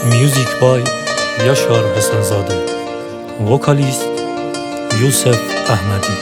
Music by Yaşar Hasanzade. Vocalist Yusuf Ahmadi.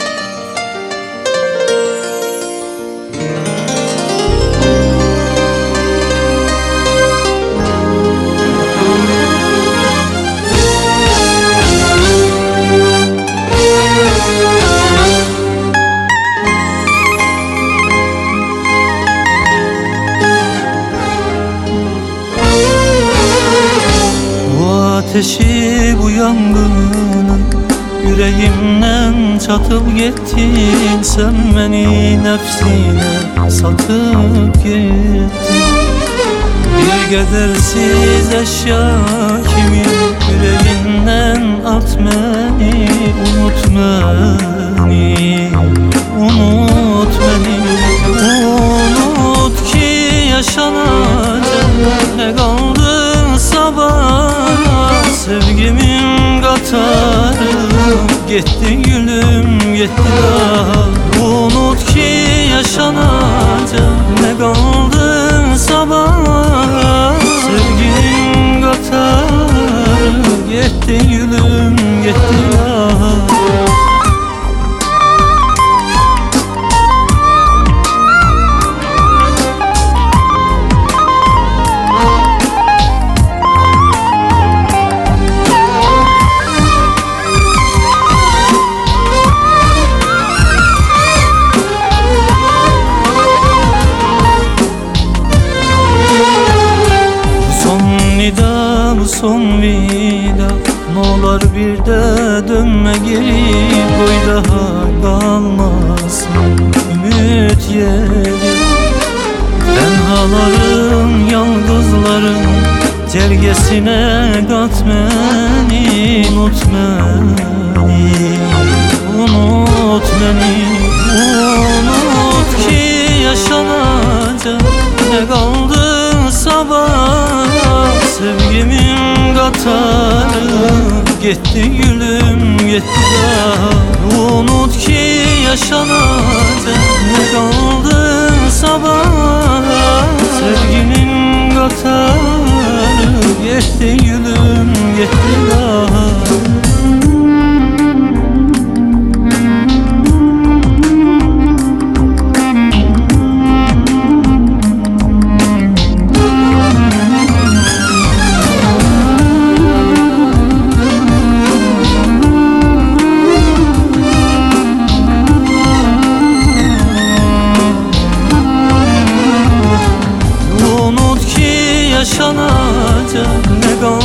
Ateşi bu yangını yüreğimden çatıp gittin. Sen beni nefsine satıp gittin. Bir kedersiz eşya kimin yüreğinden at beni. Unut beni, unut beni. Unut ki yaşanacak ne kaldı sabah. Sevgimin katarı gitti gülüm gitti daha. Unut ki yaşanacak ne kaldı sabah. Sevgimin katarı gitti gülüm gitti daha. Son vida n'olar bir de dönme geri. Koy daha kalmasın ümit yeri. Tenhaların, yalnızların cergesine kat beni. Unut beni, unut beni. Unut ki yaşanacak ne kaldı sabah. Sevgimin katarı gitti gülüm gitti daha. Unut ki yaşanacak ne kaldı sabah. Sevgimin katarı gitti gülüm gitti daha. Yaşanacak ne kaldı